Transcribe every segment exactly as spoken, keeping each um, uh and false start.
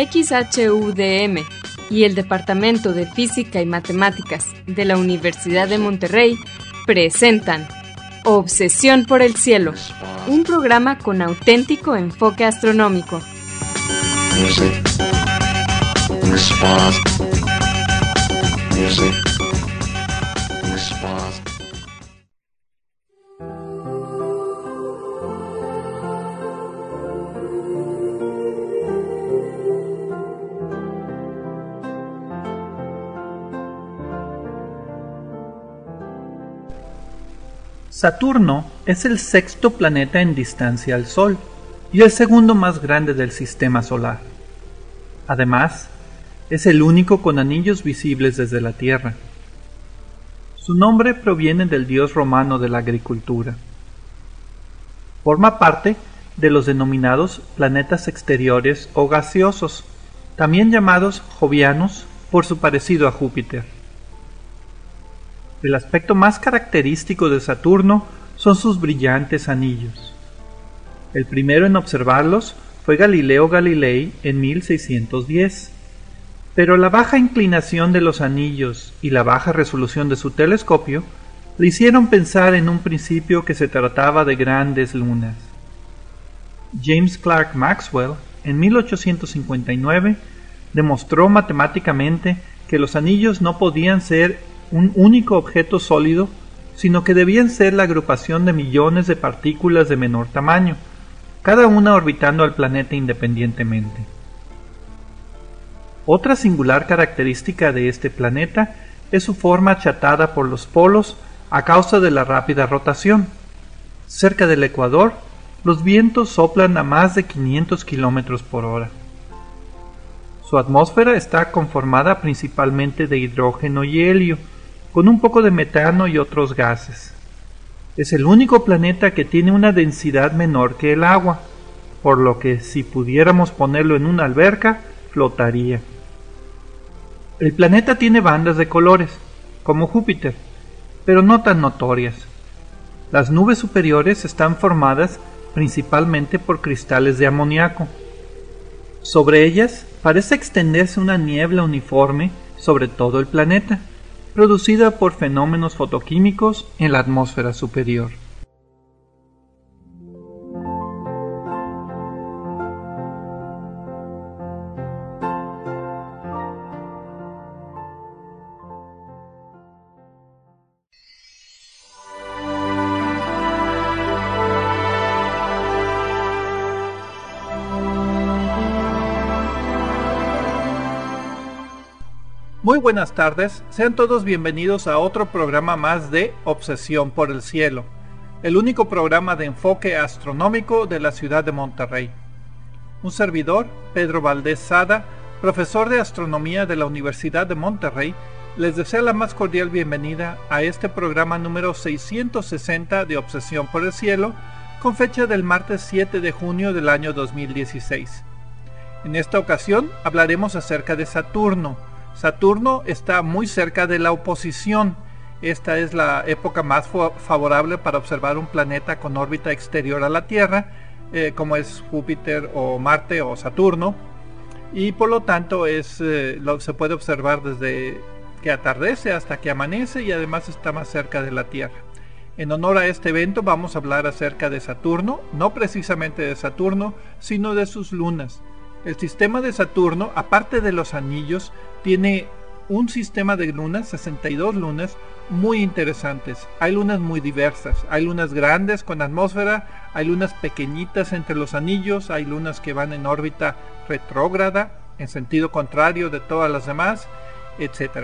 X H U D M y el Departamento de Física y Matemáticas de la Universidad de Monterrey presentan Obsesión por el Cielo, un programa con auténtico enfoque astronómico. Music. Response. Music. Response. Saturno es el sexto planeta en distancia al Sol y el segundo más grande del sistema solar. Además, es el único con anillos visibles desde la Tierra. Su nombre proviene del dios romano de la agricultura. Forma parte de los denominados planetas exteriores o gaseosos, también llamados jovianos por su parecido a Júpiter. El aspecto más característico de Saturno son sus brillantes anillos. El primero en observarlos fue Galileo Galilei en mil seiscientos diez, pero la baja inclinación de los anillos y la baja resolución de su telescopio le hicieron pensar en un principio que se trataba de grandes lunas. James Clerk Maxwell, en mil ochocientos cincuenta y nueve, demostró matemáticamente que los anillos no podían ser un único objeto sólido, sino que debían ser la agrupación de millones de partículas de menor tamaño, cada una orbitando al planeta independientemente. Otra singular característica de este planeta es su forma achatada por los polos a causa de la rápida rotación. Cerca del ecuador, los vientos soplan a más de quinientos kilómetros por hora. Su atmósfera está conformada principalmente de hidrógeno y helio, con un poco de metano y otros gases. Es el único planeta que tiene una densidad menor que el agua, por lo que si pudiéramos ponerlo en una alberca, flotaría. El planeta tiene bandas de colores, como Júpiter, pero no tan notorias. Las nubes superiores están formadas principalmente por cristales de amoníaco. Sobre ellas parece extenderse una niebla uniforme sobre todo el planeta, producida por fenómenos fotoquímicos en la atmósfera superior. Muy buenas tardes, sean todos bienvenidos a otro programa más de Obsesión por el Cielo, el único programa de enfoque astronómico de la ciudad de Monterrey. Un servidor, Pedro Valdés Sada, profesor de astronomía de la Universidad de Monterrey, les desea la más cordial bienvenida a este programa número seiscientos sesenta de Obsesión por el Cielo, con fecha del martes siete de junio del año dos mil dieciséis. En esta ocasión hablaremos acerca de Saturno. Saturno está muy cerca de la oposición. Esta es la época más favorable para observar un planeta con órbita exterior a la Tierra, eh, como es Júpiter o Marte o Saturno, y por lo tanto es, eh, lo, se puede observar desde que atardece hasta que amanece y además está más cerca de la Tierra. En honor a este evento vamos a hablar acerca de Saturno, no precisamente de Saturno, sino de sus lunas. El sistema de Saturno, aparte de los anillos, tiene un sistema de lunas, sesenta y dos lunas, muy interesantes. Hay lunas muy diversas, hay lunas grandes con atmósfera, hay lunas pequeñitas entre los anillos, hay lunas que van en órbita retrógrada, en sentido contrario de todas las demás, etcétera.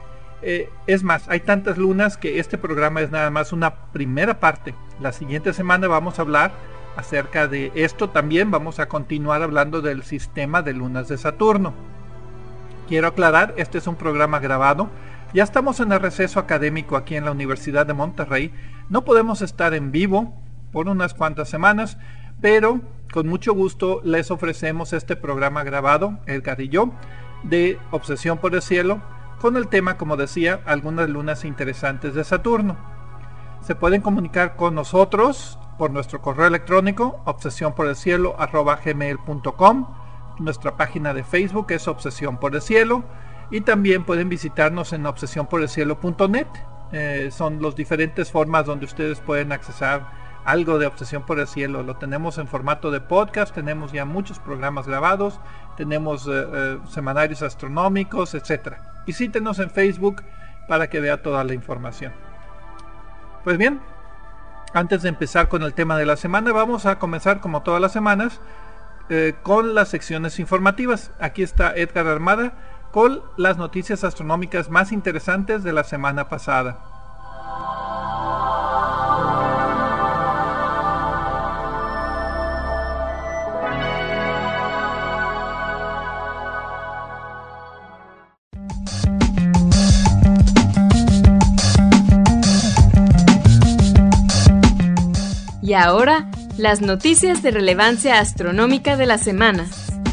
Eh, es más, hay tantas lunas que este programa es nada más una primera parte. La siguiente semana vamos a hablar acerca de esto también, vamos a continuar hablando del sistema de lunas de Saturno. Quiero aclarar, este es un programa grabado, ya estamos en el receso académico aquí en la Universidad de Monterrey, no podemos estar en vivo por unas cuantas semanas, pero con mucho gusto les ofrecemos este programa grabado, Edgar y yo, de Obsesión por el Cielo, con el tema, como decía, algunas lunas interesantes de Saturno. Se pueden comunicar con nosotros por nuestro correo electrónico obsesión por el cielo arroba gmail punto com, Nuestra página de Facebook es Obsesión por el Cielo y también pueden visitarnos en obsesión por el cielo punto net. Eh, son las diferentes formas donde ustedes pueden accesar algo de Obsesión por el Cielo. Lo tenemos en formato de podcast, tenemos ya muchos programas grabados, tenemos eh, eh, semanarios astronómicos, etcétera. Visítenos en Facebook para que vea toda la información. Pues bien, antes de empezar con el tema de la semana, vamos a comenzar como todas las semanas eh, con las secciones informativas. Aquí está Edgar Armada con las noticias astronómicas más interesantes de la semana pasada. Y ahora, las noticias de relevancia astronómica de la semana.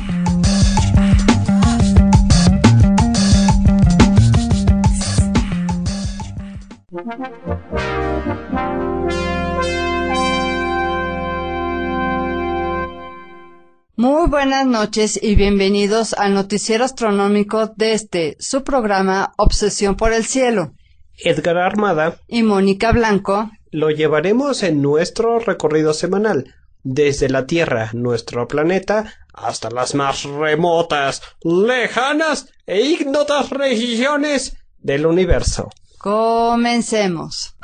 Muy buenas noches y bienvenidos al noticiero astronómico de este, su programa Obsesión por el Cielo. Edgar Armada y Mónica Blanco lo llevaremos en nuestro recorrido semanal, desde la Tierra, nuestro planeta, hasta las más remotas, lejanas e ignotas regiones del universo. Comencemos.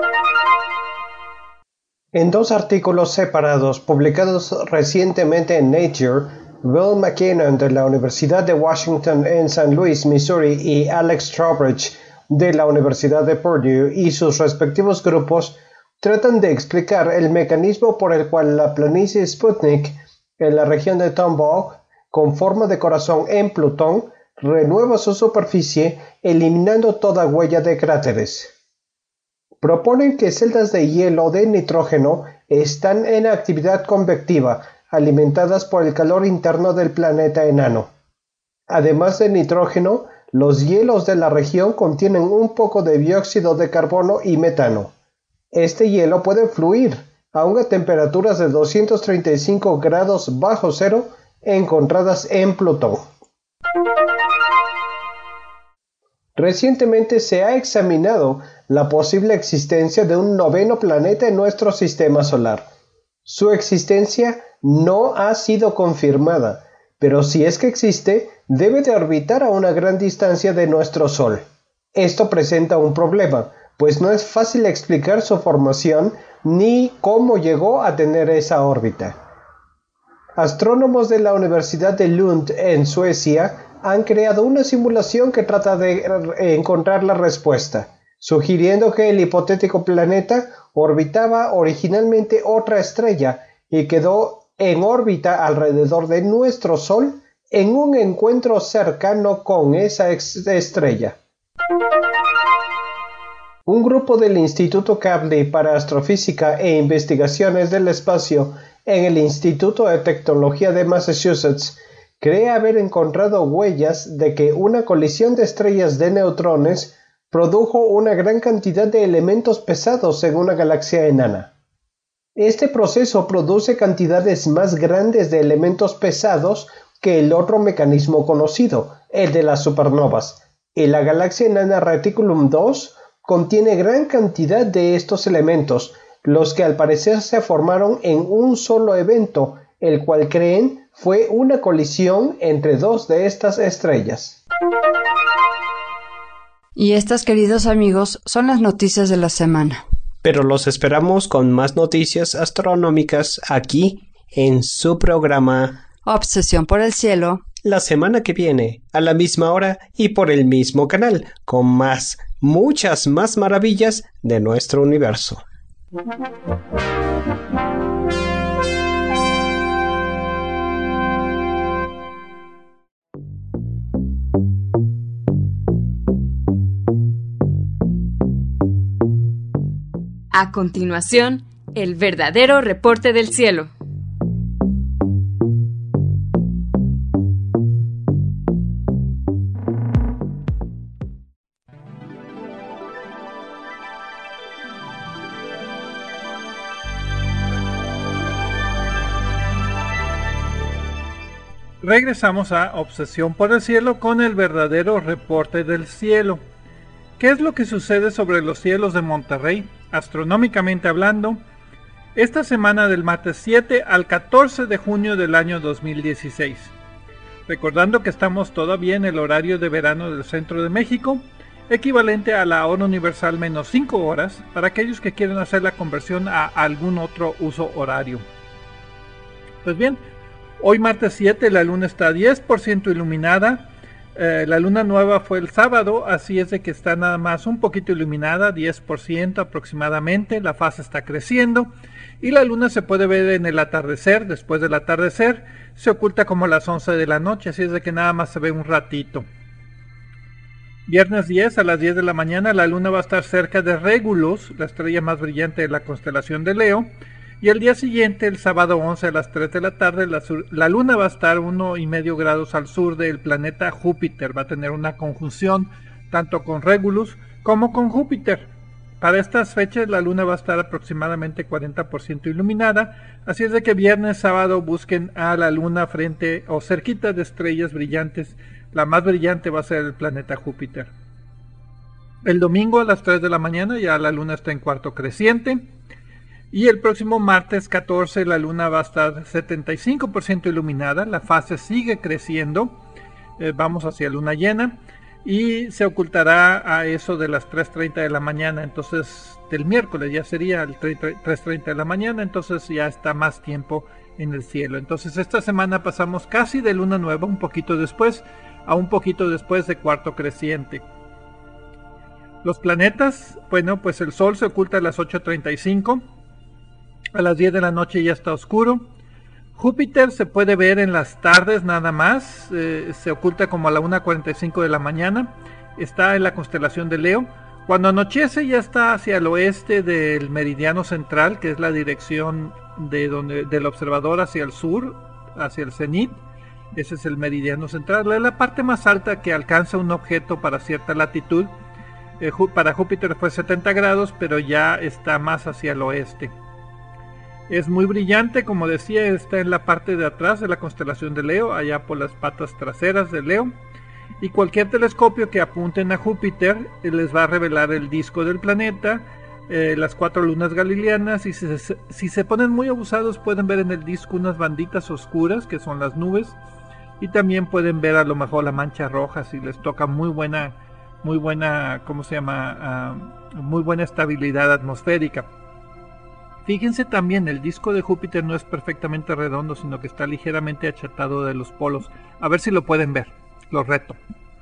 En dos artículos separados publicados recientemente en Nature, Bill McKinnon de la Universidad de Washington en San Luis, Missouri, y Alex Trowbridge de la Universidad de Purdue y sus respectivos grupos tratan de explicar el mecanismo por el cual la planicie Sputnik en la región de Tombaugh, con forma de corazón en Plutón, renueva su superficie eliminando toda huella de cráteres. Proponen que celdas de hielo de nitrógeno están en actividad convectiva, alimentadas por el calor interno del planeta enano. Además de nitrógeno, los hielos de la región contienen un poco de dióxido de carbono y metano. Este hielo puede fluir, aun a temperaturas de doscientos treinta y cinco grados bajo cero encontradas en Plutón. Recientemente se ha examinado la posible existencia de un noveno planeta en nuestro sistema solar. Su existencia no ha sido confirmada, pero si es que existe, debe de orbitar a una gran distancia de nuestro Sol. Esto presenta un problema, pues no es fácil explicar su formación ni cómo llegó a tener esa órbita. Astrónomos de la Universidad de Lund en Suecia han creado una simulación que trata de encontrar la respuesta, sugiriendo que el hipotético planeta orbitaba originalmente otra estrella y quedó en órbita alrededor de nuestro Sol en un encuentro cercano con esa estrella. Un grupo del Instituto Kavli para Astrofísica e Investigaciones del Espacio en el Instituto de Tecnología de Massachusetts cree haber encontrado huellas de que una colisión de estrellas de neutrones produjo una gran cantidad de elementos pesados en una galaxia enana. Este proceso produce cantidades más grandes de elementos pesados que el otro mecanismo conocido, el de las supernovas, y la galaxia enana Reticulum dos contiene gran cantidad de estos elementos, los que al parecer se formaron en un solo evento, el cual creen fue una colisión entre dos de estas estrellas. Y estas, queridos amigos, son las noticias de la semana. Pero los esperamos con más noticias astronómicas aquí en su programa Obsesión por el Cielo, la semana que viene, a la misma hora y por el mismo canal, con más, muchas más maravillas de nuestro universo. A continuación, el verdadero reporte del cielo. Regresamos a Obsesión por el Cielo con el verdadero reporte del cielo. ¿Qué es lo que sucede sobre los cielos de Monterrey, astronómicamente hablando, esta semana del martes siete al catorce de junio del año dos mil dieciséis? Recordando que estamos todavía en el horario de verano del centro de México, equivalente a la hora universal menos cinco horas para aquellos que quieren hacer la conversión a algún otro uso horario. Pues bien, hoy martes siete la luna está diez por ciento iluminada. Eh, la luna nueva fue el sábado, así es de que está nada más un poquito iluminada, diez por ciento aproximadamente. La fase está creciendo y la luna se puede ver en el atardecer. Después del atardecer se oculta como a las once de la noche, así es de que nada más se ve un ratito. Viernes diez a las diez de la mañana la luna va a estar cerca de Regulus, la estrella más brillante de la constelación de Leo. Y el día siguiente, el sábado once a las tres de la tarde, la, sur, la luna va a estar uno y medio grados al sur del planeta Júpiter. Va a tener una conjunción tanto con Regulus como con Júpiter. Para estas fechas la luna va a estar aproximadamente cuarenta por ciento iluminada. Así es de que viernes, sábado busquen a la luna frente o cerquita de estrellas brillantes. La más brillante va a ser el planeta Júpiter. El domingo a las tres de la mañana ya la luna está en cuarto creciente. Y el próximo martes catorce la luna va a estar setenta y cinco por ciento iluminada, la fase sigue creciendo, eh, vamos hacia luna llena y se ocultará a eso de las tres treinta de la mañana, entonces del miércoles ya sería el tres treinta de la mañana, entonces ya está más tiempo en el cielo. Entonces esta semana pasamos casi de luna nueva, un poquito después, a un poquito después de cuarto creciente. Los planetas, bueno, pues el Sol se oculta a las ocho treinta y cinco. A las diez de la noche ya está oscuro. Júpiter se puede ver en las tardes nada más, eh, se oculta como a la una cuarenta y cinco de la mañana, está en la constelación de Leo. Cuando anochece ya está hacia el oeste del meridiano central, que es la dirección de donde, del observador hacia el sur, hacia el cenit. Ese es el meridiano central, es la parte más alta que alcanza un objeto para cierta latitud. Eh, para Júpiter fue setenta grados, pero ya está más hacia el oeste. Es muy brillante, como decía, está en la parte de atrás de la constelación de Leo, allá por las patas traseras de Leo. Y cualquier telescopio que apunten a Júpiter eh, les va a revelar el disco del planeta, eh, las cuatro lunas galileanas, y si se, si se ponen muy abusados pueden ver en el disco unas banditas oscuras que son las nubes, y también pueden ver a lo mejor la mancha roja si les toca muy buena, muy buena, ¿cómo se llama? Uh, muy buena estabilidad atmosférica. Fíjense también, el disco de Júpiter no es perfectamente redondo, sino que está ligeramente achatado de los polos. A ver si lo pueden ver, lo reto.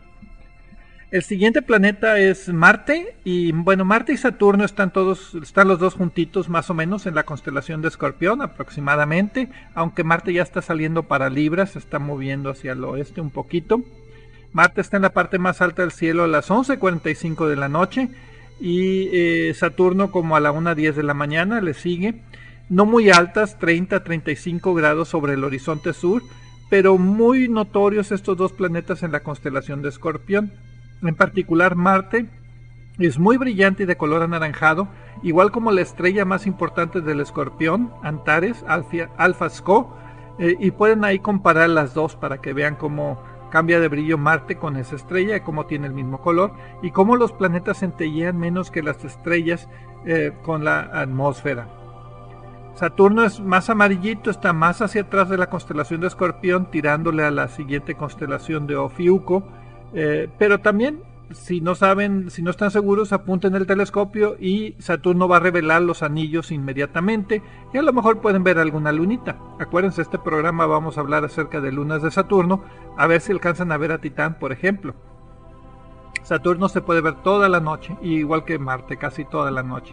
El siguiente planeta es Marte, y bueno, Marte y Saturno están todos, están los dos juntitos más o menos en la constelación de Escorpión aproximadamente, aunque Marte ya está saliendo para Libra, se está moviendo hacia el oeste un poquito. Marte está en la parte más alta del cielo a las once cuarenta y cinco de la noche, y eh, Saturno como a la una diez de la mañana le sigue, no muy altas, treinta a treinta y cinco grados sobre el horizonte sur, pero muy notorios estos dos planetas en la constelación de Escorpión. En particular Marte es muy brillante y de color anaranjado, igual como la estrella más importante del Escorpión, Antares, Alpha, Alpha Sco, eh, y pueden ahí comparar las dos para que vean cómo cambia de brillo Marte con esa estrella, cómo tiene el mismo color y cómo los planetas centellean menos que las estrellas eh, con la atmósfera. Saturno es más amarillito, está más hacia atrás de la constelación de Escorpión, tirándole a la siguiente constelación de Ofiuco, eh, pero también si no saben, si no están seguros, apunten el telescopio y Saturno va a revelar los anillos inmediatamente y a lo mejor pueden ver alguna lunita. Acuérdense, este programa vamos a hablar acerca de lunas de Saturno, a ver si alcanzan a ver a Titán, por ejemplo. Saturno se puede ver toda la noche, igual que Marte, casi toda la noche.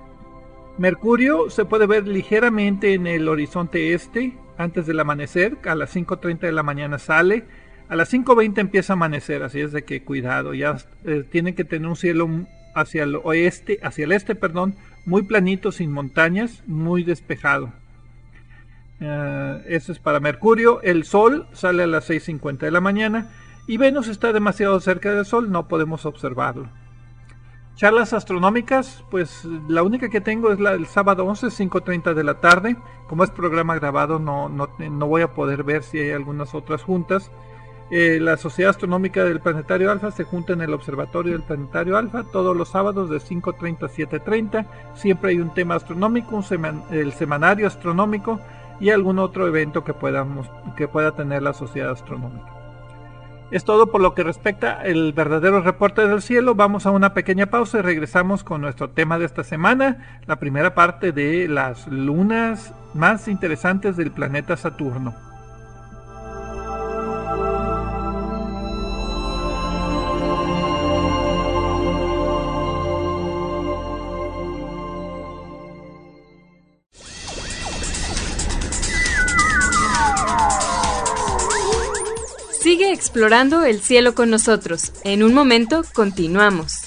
Mercurio se puede ver ligeramente en el horizonte este antes del amanecer, a las cinco treinta de la mañana sale. A las cinco veinte empieza a amanecer, así es de que cuidado, ya eh, tienen que tener un cielo hacia el oeste, hacia el este, perdón, muy planito, sin montañas, muy despejado. Uh, eso es para Mercurio. El Sol sale a las seis cincuenta de la mañana y Venus está demasiado cerca del Sol, no podemos observarlo. Charlas astronómicas, pues la única que tengo es la del sábado once, cinco treinta de la tarde. Como es programa grabado, no, no, no voy a poder ver si hay algunas otras juntas. Eh, la Sociedad Astronómica del Planetario Alfa se junta en el Observatorio del Planetario Alfa todos los sábados de cinco treinta a siete treinta. Siempre hay un tema astronómico, un seman el semanario astronómico y algún otro evento que, podamos, que pueda tener la Sociedad Astronómica. Es todo por lo que respecta al verdadero reporte del cielo. Vamos a una pequeña pausa y regresamos con nuestro tema de esta semana, la primera parte de las lunas más interesantes del planeta Saturno. Sigue explorando el cielo con nosotros. En un momento continuamos.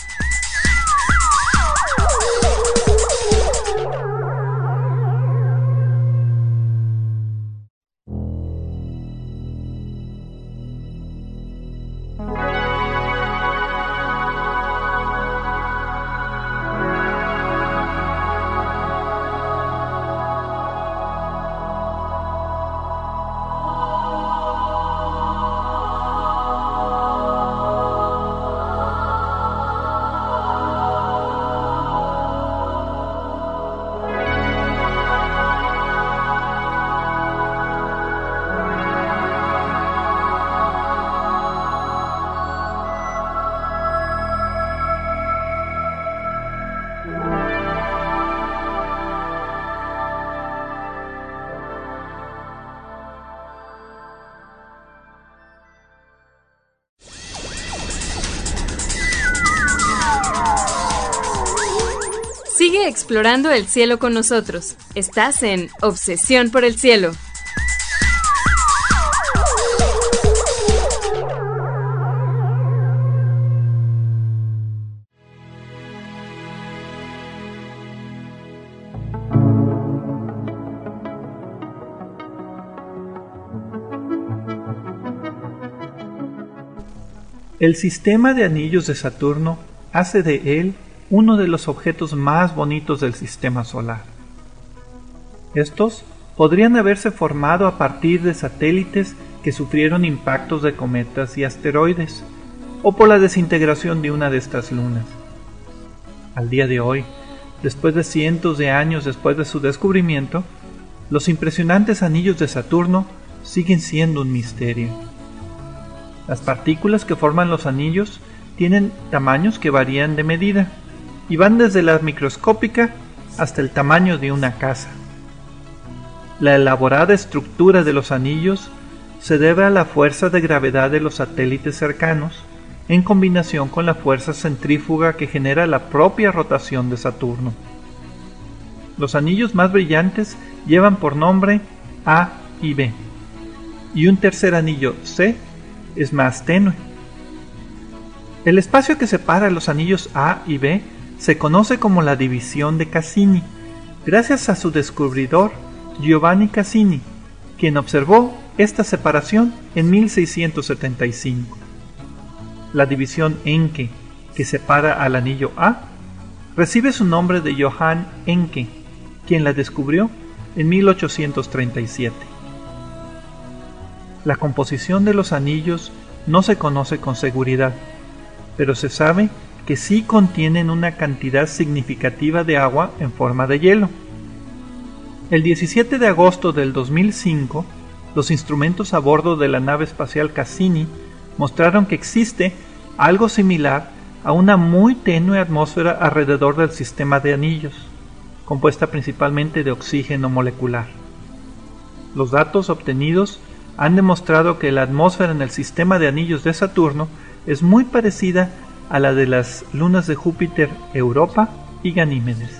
Sigue explorando el cielo con nosotros. Estás en Obsesión por el Cielo. El sistema de anillos de Saturno hace de él uno de los objetos más bonitos del sistema solar. Estos podrían haberse formado a partir de satélites que sufrieron impactos de cometas y asteroides, o por la desintegración de una de estas lunas. Al día de hoy, después de cientos de años después de su descubrimiento, los impresionantes anillos de Saturno siguen siendo un misterio. Las partículas que forman los anillos tienen tamaños que varían de medida, y van desde la microscópica hasta el tamaño de una casa. La elaborada estructura de los anillos se debe a la fuerza de gravedad de los satélites cercanos, en combinación con la fuerza centrífuga que genera la propia rotación de Saturno. Los anillos más brillantes llevan por nombre A y B, y un tercer anillo C es más tenue. El espacio que separa los anillos A y B se conoce como la división de Cassini, gracias a su descubridor Giovanni Cassini, quien observó esta separación en mil seiscientos setenta y cinco. La división Encke, que separa al anillo A, recibe su nombre de Johann Encke, quien la descubrió en mil ochocientos treinta y siete. La composición de los anillos no se conoce con seguridad, pero se sabe que sí contienen una cantidad significativa de agua en forma de hielo. El diecisiete de agosto del dos mil cinco, los instrumentos a bordo de la nave espacial Cassini mostraron que existe algo similar a una muy tenue atmósfera alrededor del sistema de anillos, compuesta principalmente de oxígeno molecular. Los datos obtenidos han demostrado que la atmósfera en el sistema de anillos de Saturno es muy parecida a la de las lunas de Júpiter, Europa y Ganímedes.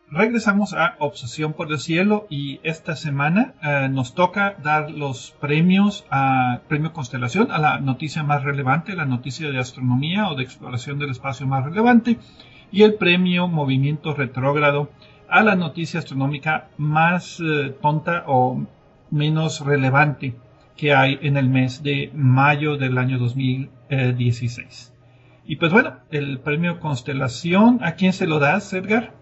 Regresamos a Obsesión por el Cielo y esta semana eh, nos toca dar los premios a Premio Constelación a la noticia más relevante, la noticia de astronomía o de exploración del espacio más relevante, y el Premio Movimiento Retrógrado a la noticia astronómica más eh, tonta o menos relevante que hay en el mes de mayo del año dos mil dieciséis. Y pues bueno, el Premio Constelación, ¿a quién se lo das, Edgar?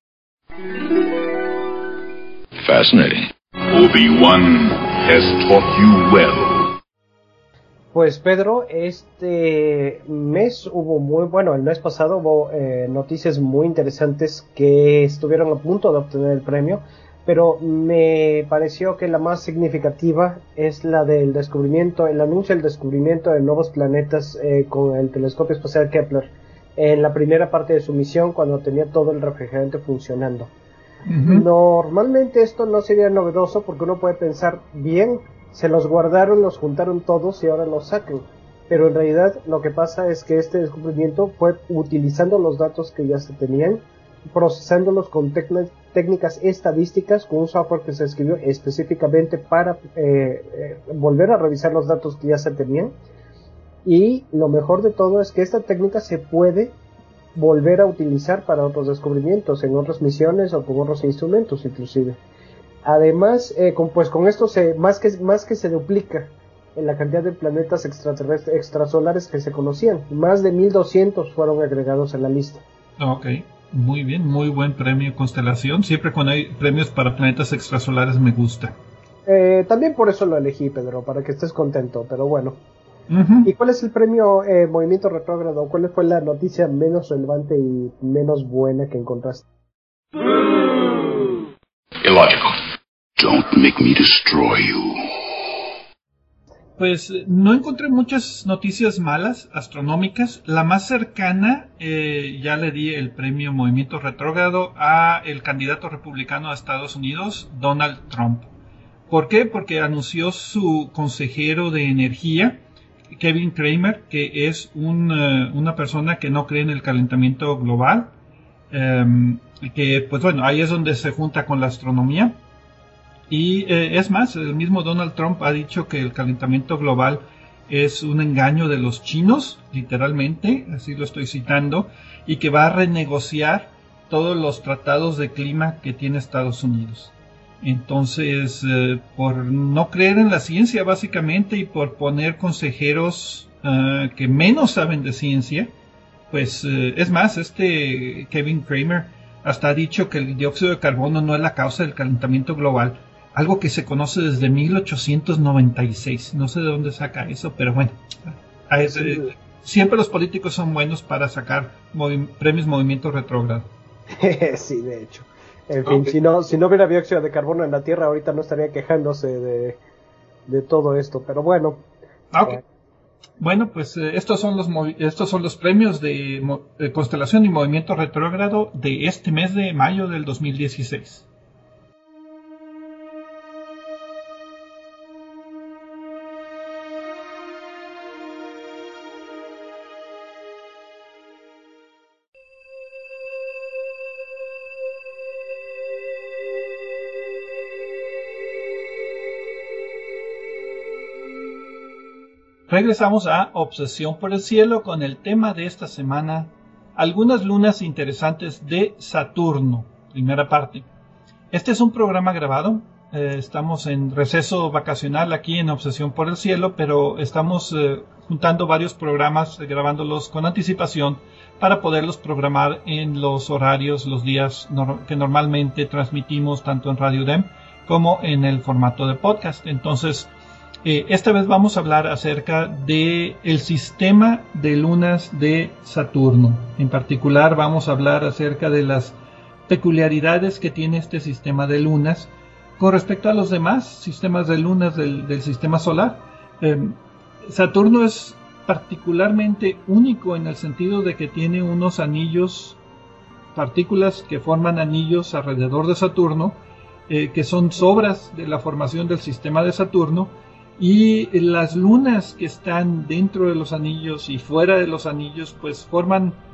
Fascinating. Obi-Wan has taught you well. Pues Pedro, este mes hubo muy, bueno, el mes pasado hubo eh, noticias muy interesantes que estuvieron a punto de obtener el premio, pero me pareció que la más significativa es la del descubrimiento, el anuncio del descubrimiento de nuevos planetas eh, con el telescopio espacial Kepler en la primera parte de su misión, cuando tenía todo el refrigerante funcionando. Uh-huh. Normalmente esto no sería novedoso porque uno puede pensar, bien, se los guardaron, los juntaron todos y ahora los sacan. Pero en realidad lo que pasa es que este descubrimiento fue utilizando los datos que ya se tenían, procesándolos con tec- técnicas estadísticas, con un software que se escribió específicamente para eh, eh, volver a revisar los datos que ya se tenían. Y lo mejor de todo es que esta técnica se puede volver a utilizar para otros descubrimientos, en otras misiones o con otros instrumentos inclusive. Además, eh, con, pues con esto se, más que más que se duplica en la cantidad de planetas extraterrestres, extrasolares que se conocían. Más de mil doscientos fueron agregados a la lista. Ok, muy bien, muy buen premio Constelación. Siempre cuando hay premios para planetas extrasolares me gusta. Eh, también por eso lo elegí, Pedro, para que estés contento, pero bueno. Uh-huh. ¿Y cuál es el premio eh, Movimiento Retrógrado? ¿Cuál fue la noticia menos relevante y menos buena que encontraste? Illogical. Don't make me destroy you. Pues no encontré muchas noticias malas astronómicas. La más cercana, eh, ya le di el premio Movimiento Retrógrado a el candidato republicano a Estados Unidos, Donald Trump. ¿Por qué? Porque anunció su consejero de energía, Kevin Cramer, que es un, uh, una persona que no cree en el calentamiento global, um, que pues bueno, ahí es donde se junta con la astronomía. Y eh, es más, el mismo Donald Trump ha dicho que el calentamiento global es un engaño de los chinos, literalmente, así lo estoy citando, y que va a renegociar todos los tratados de clima que tiene Estados Unidos. Entonces, eh, por no creer en la ciencia básicamente y por poner consejeros uh, que menos saben de ciencia, pues eh, es más, este Kevin Cramer hasta ha dicho que el dióxido de carbono no es la causa del calentamiento global, algo que se conoce desde mil ochocientos noventa y seis. No sé de dónde saca eso, pero bueno, es, eh, siempre los políticos son buenos para sacar movi- premios Movimiento Retrógrado. Sí, de hecho. En fin, okay. si no si no hubiera dióxido de carbono en la Tierra, ahorita no estaría quejándose de, de todo esto, pero bueno. Okay. Eh. Bueno, pues eh, estos son los movi- estos son los premios de, mo- de Constelación y Movimiento Retrógrado de este mes de mayo del dos mil dieciséis. Regresamos a Obsesión por el Cielo con el tema de esta semana, algunas lunas interesantes de Saturno, primera parte. Este es un programa grabado, eh, estamos en receso vacacional aquí en Obsesión por el Cielo, pero estamos eh, juntando varios programas, eh, grabándolos con anticipación para poderlos programar en los horarios, los días no- que normalmente transmitimos tanto en Radio D E M como en el formato de podcast. Entonces, Eh, esta vez vamos a hablar acerca de el sistema de lunas de Saturno. En particular vamos a hablar acerca de las peculiaridades que tiene este sistema de lunas con respecto a los demás sistemas de lunas del, del sistema solar. Eh, Saturno es particularmente único en el sentido de que tiene unos anillos, partículas que forman anillos alrededor de Saturno, eh, que son sobras de la formación del sistema de Saturno. Y las lunas que están dentro de los anillos y fuera de los anillos pues forman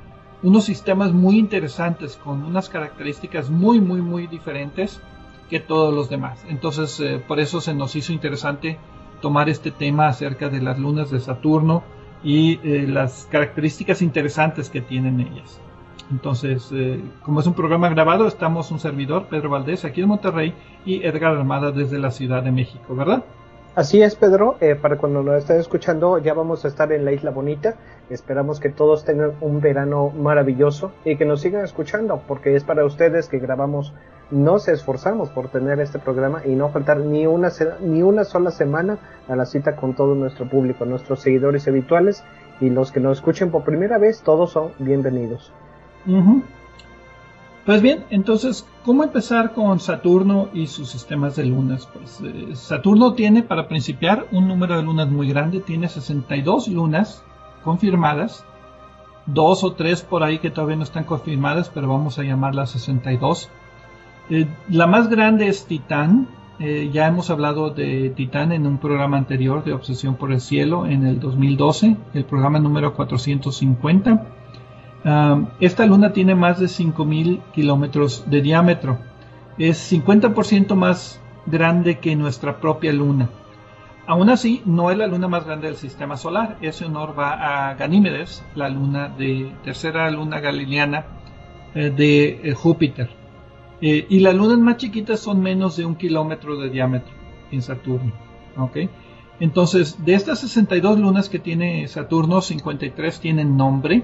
unos sistemas muy interesantes con unas características muy, muy, muy diferentes que todos los demás. Entonces, eh, por eso se nos hizo interesante tomar este tema acerca de las lunas de Saturno y eh, las características interesantes que tienen ellas. Entonces, eh, como es un programa grabado, estamos un servidor, Pedro Valdés, aquí en Monterrey, y Edgar Armada desde la Ciudad de México, ¿verdad? Así es, Pedro. Eh, para cuando nos estén escuchando, ya vamos a estar en la Isla Bonita. Esperamos que todos tengan un verano maravilloso y que nos sigan escuchando, porque es para ustedes que grabamos. Nos esforzamos por tener este programa y no faltar ni una ni una sola semana a la cita con todo nuestro público, nuestros seguidores habituales y los que nos escuchen por primera vez. Todos son bienvenidos. Uh-huh. Pues bien, entonces, ¿cómo empezar con Saturno y sus sistemas de lunas? Pues eh, Saturno tiene, para principiar, un número de lunas muy grande, tiene sesenta y dos lunas confirmadas, dos o tres por ahí que todavía no están confirmadas, pero vamos a llamarlas sesenta y dos. Eh, la más grande es Titán, eh, ya hemos hablado de Titán en un programa anterior de Obsesión por el Cielo en el dos mil doce, el programa número cuatrocientos cincuenta. Um, esta luna tiene más de cinco mil kilómetros de diámetro. Es cincuenta por ciento más grande que nuestra propia luna. Aún así, no es la luna más grande del sistema solar. Ese honor va a Ganímedes, la luna de tercera luna galileana eh, de eh, Júpiter. Eh, y las lunas más chiquitas son menos de un kilómetro de diámetro en Saturno. ¿Okay? Entonces, de estas sesenta y dos lunas que tiene Saturno, cincuenta y tres tienen nombre.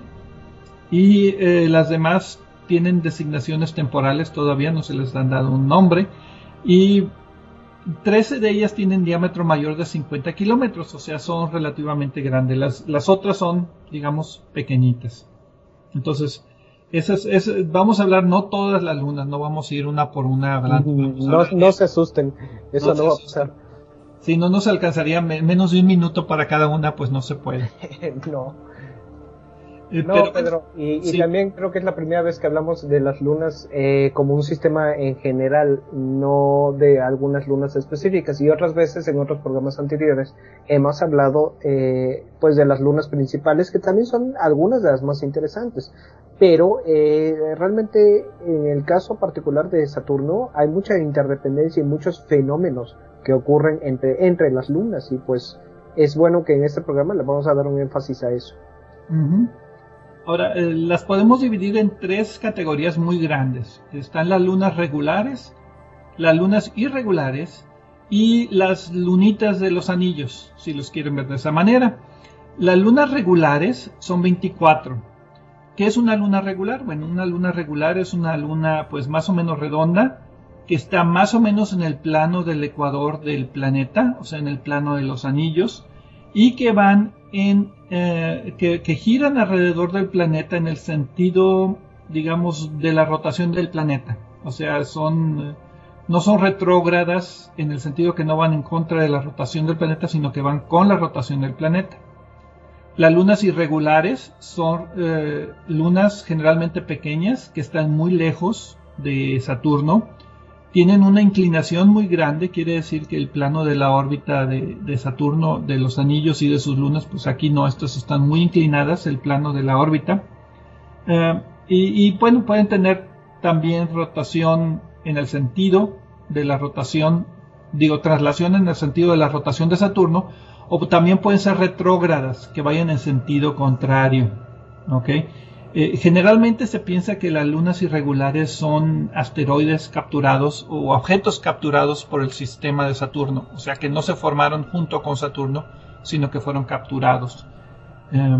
Y eh, las demás tienen designaciones temporales, todavía no se les han dado un nombre, y trece de ellas tienen diámetro mayor de cincuenta kilómetros, o sea, son relativamente grandes. Las, las otras son, digamos, pequeñitas. Entonces, esas, esas, vamos a hablar no todas las lunas, no vamos a ir una por una hablando. No, no se asusten, eso no, no va a pasar. Si no nos alcanzaría me, menos de un minuto para cada una, pues no se puede. No. Eh, no, pero, Pedro, y, sí. y también creo que es la primera vez que hablamos de las lunas eh, como un sistema en general, no de algunas lunas específicas. Y otras veces en otros programas anteriores hemos hablado eh, pues de las lunas principales, que también son algunas de las más interesantes. Pero eh, realmente en el caso particular de Saturno hay mucha interdependencia y muchos fenómenos que ocurren entre, entre las lunas, y pues es bueno que en este programa le vamos a dar un énfasis a eso. Uh-huh. Ahora, eh, las podemos dividir en tres categorías muy grandes. Están las lunas regulares, las lunas irregulares y las lunitas de los anillos, si los quieren ver de esa manera. Las lunas regulares son veinticuatro. ¿Qué es una luna regular? Bueno, una luna regular es una luna pues más o menos redonda, que está más o menos en el plano del ecuador del planeta, o sea, en el plano de los anillos, y que van en eh, que, que giran alrededor del planeta en el sentido, digamos, de la rotación del planeta. O sea, son no son retrógradas en el sentido que no van en contra de la rotación del planeta, sino que van con la rotación del planeta. Las lunas irregulares son eh, lunas generalmente pequeñas que están muy lejos de Saturno. Tienen una inclinación muy grande, quiere decir que el plano de la órbita de, de Saturno, de los anillos y de sus lunas, pues aquí no, estas están muy inclinadas, el plano de la órbita. Eh, y, y bueno, pueden tener también rotación en el sentido de la rotación, digo, traslación en el sentido de la rotación de Saturno, o también pueden ser retrógradas, que vayan en sentido contrario. ¿Ok? Eh, generalmente se piensa que las lunas irregulares son asteroides capturados o objetos capturados por el sistema de Saturno, o sea que no se formaron junto con Saturno, sino que fueron capturados. Eh,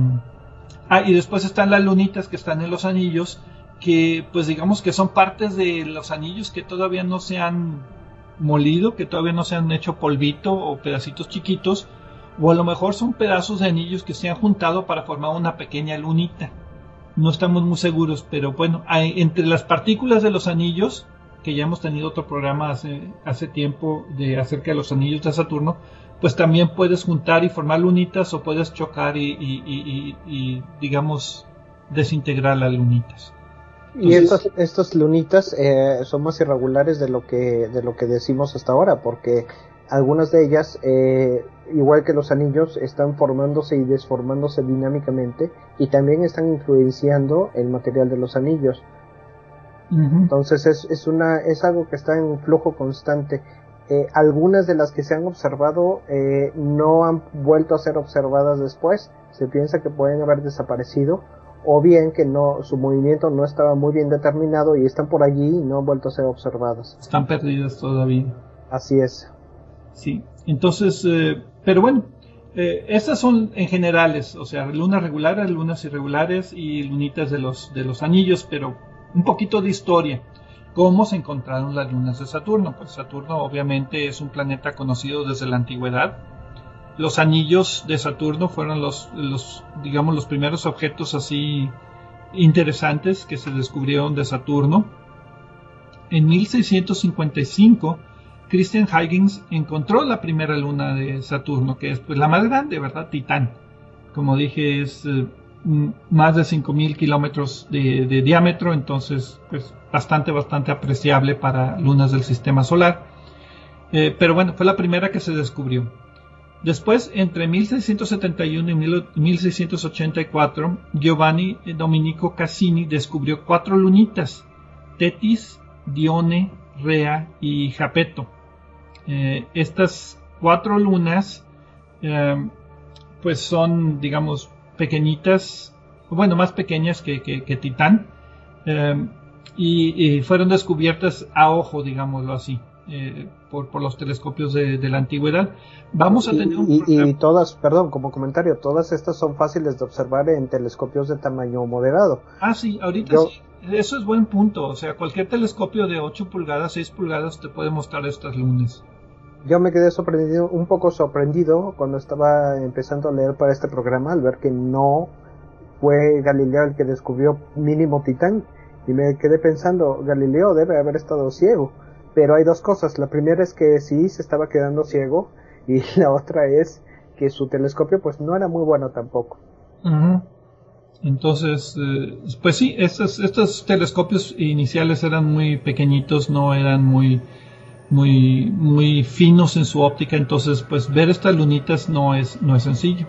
ah, y después están las lunitas que están en los anillos, que pues digamos que son partes de los anillos que todavía no se han molido, que todavía no se han hecho polvito o pedacitos chiquitos, o a lo mejor son pedazos de anillos que se han juntado para formar una pequeña lunita. No estamos muy seguros, pero bueno, hay, entre las partículas de los anillos, que ya hemos tenido otro programa hace, hace tiempo de acerca de los anillos de Saturno, pues también puedes juntar y formar lunitas, o puedes chocar y, y, y, y, y digamos, desintegrar las lunitas. Entonces, y estas, estas lunitas eh, son más irregulares de lo que de lo que decimos hasta ahora, porque algunas de ellas, eh, igual que los anillos, están formándose y desformándose dinámicamente y también están influenciando el material de los anillos. Uh-huh. Entonces es, es, una, es algo que está en flujo constante. Eh, algunas de las que se han observado eh, no han vuelto a ser observadas después. Se piensa que pueden haber desaparecido, o bien que no, su movimiento no estaba muy bien determinado y están por allí y no han vuelto a ser observadas. Están perdidas todavía. Así es. Sí, entonces, eh, pero bueno, eh, estas son en generales, o sea, lunas regulares, lunas irregulares y lunitas de los, de los anillos, pero un poquito de historia. ¿Cómo se encontraron las lunas de Saturno? Pues Saturno obviamente es un planeta conocido desde la antigüedad. Los anillos de Saturno fueron los, los, digamos, los primeros objetos así interesantes que se descubrieron de Saturno. En mil seiscientos cincuenta y cinco, Christian Huygens encontró la primera luna de Saturno, que es pues la más grande, ¿verdad? Titán. Como dije, es eh, más de cinco mil kilómetros de, de diámetro, entonces pues bastante, bastante apreciable para lunas del sistema solar. Eh, pero bueno, fue la primera que se descubrió. Después, entre mil seiscientos setenta y uno y mil seiscientos ochenta y cuatro, Giovanni Domenico Cassini descubrió cuatro lunitas, Tetis, Dione, Rea y Japeto. Eh, estas cuatro lunas eh, pues son, digamos, pequeñitas, bueno, más pequeñas que, que, que Titán, eh, y, y fueron descubiertas a ojo, digámoslo así, eh, por, por los telescopios de, de la antigüedad. Vamos a tener un y, y, y todas, perdón, como comentario, todas estas son fáciles de observar en telescopios de tamaño moderado. Ah, sí, ahorita Yo... sí. Eso es buen punto, o sea, cualquier telescopio de ocho pulgadas, seis pulgadas te puede mostrar estas lunas. Yo me quedé sorprendido, un poco sorprendido cuando estaba empezando a leer para este programa al ver que no fue Galileo el que descubrió mínimo Titán, y me quedé pensando, Galileo debe haber estado ciego, pero hay dos cosas. La primera es que sí se estaba quedando ciego, y la otra es que su telescopio pues no era muy bueno tampoco. Uh-huh. Entonces, eh, pues sí, estos, estos telescopios iniciales eran muy pequeñitos, no eran muy, muy, muy finos en su óptica, entonces pues ver estas lunitas no es, no es sencillo.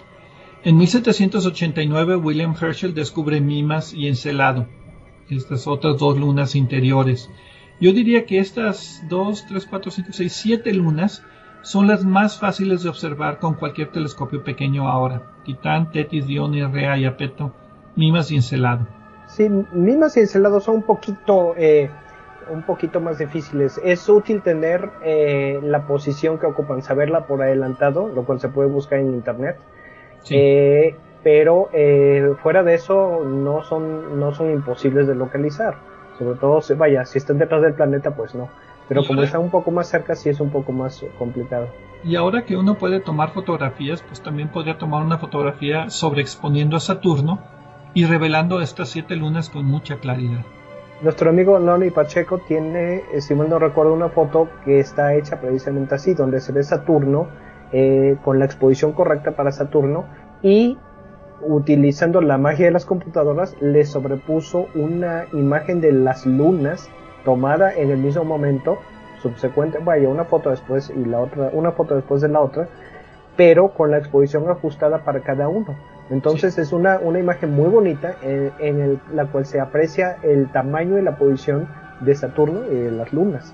En mil setecientos ochenta y nueve, William Herschel descubre Mimas y Encelado, estas otras dos lunas interiores. Yo diría que estas dos, tres, cuatro, cinco, seis, siete lunas son las más fáciles de observar con cualquier telescopio pequeño ahora. Titán, Tetis, Dione, Rea y Japeto, Mimas y Encelado. Sí, Mimas y Encelado son un poquito, eh, un poquito más difíciles. Es útil tener eh, la posición que ocupan, saberla por adelantado, lo cual se puede buscar en internet. Sí. Eh, pero eh, fuera de eso no son, no son imposibles de localizar. Sobre todo, vaya, si están detrás del planeta, pues no. Pero como está un poco más cerca, sí es un poco más complicado. Y ahora que uno puede tomar fotografías, pues también podría tomar una fotografía sobreexponiendo a Saturno y revelando estas siete lunas con mucha claridad. Nuestro amigo Lonnie Pacheco tiene, si mal no recuerdo, una foto que está hecha precisamente así, donde se ve Saturno eh, con la exposición correcta para Saturno, y utilizando la magia de las computadoras le sobrepuso una imagen de las lunas tomada en el mismo momento subsecuente, vaya, una foto después y la otra, una foto después de la otra, pero con la exposición ajustada para cada uno. Entonces sí. es una, una imagen muy bonita en, en el, la cual se aprecia el tamaño y la posición de Saturno y de las lunas.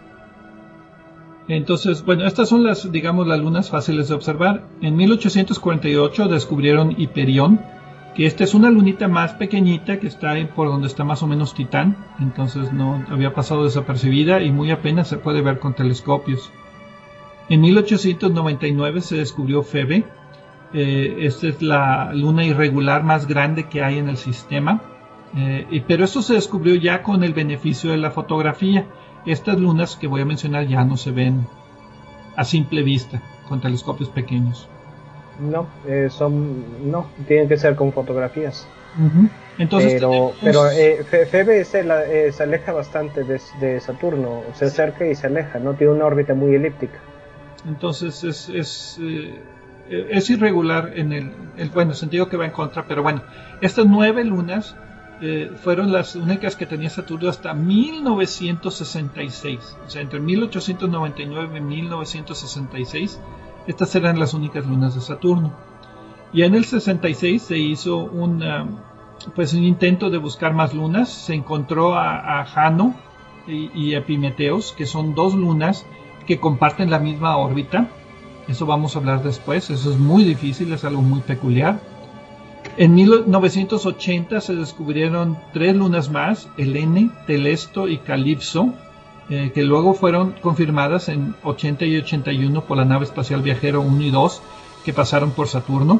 Entonces, bueno, estas son las, digamos, las lunas fáciles de observar. En mil ochocientos cuarenta y ocho descubrieron Hiperión, que esta es una lunita más pequeñita que está ahí por donde está más o menos Titán, entonces no había pasado desapercibida y muy apenas se puede ver con telescopios. En mil ochocientos noventa y nueve se descubrió Febe, eh, esta es la luna irregular más grande que hay en el sistema, eh, y, pero esto se descubrió ya con el beneficio de la fotografía. Estas lunas que voy a mencionar ya no se ven a simple vista con telescopios pequeños. No, eh, son no, tienen que ser con fotografías. Uh-huh. Entonces, pero tenemos... pero eh, Fe, Febe se, la, eh, se aleja bastante de, de Saturno, se acerca y se aleja, no tiene una órbita muy elíptica. Entonces es es, eh, es irregular en el, el bueno sentido que va en contra, pero bueno, estas nueve lunas eh, fueron las únicas que tenía Saturno hasta mil novecientos sesenta y seis. O sea, entre mil ochocientos noventa y nueve y mil novecientos sesenta y seis, estas eran las únicas lunas de Saturno. Y en el sesenta y seis se hizo un, um, pues un intento de buscar más lunas. Se encontró a, a Jano y, y Epimetheos, que son dos lunas que comparten la misma órbita. Eso vamos a hablar después. Eso es muy difícil, es algo muy peculiar. En mil novecientos ochenta se descubrieron tres lunas más, Helene, Telesto y Calipso, eh, que luego fueron confirmadas en ochenta y ochenta y uno por la nave espacial Viajero uno y dos, que pasaron por Saturno.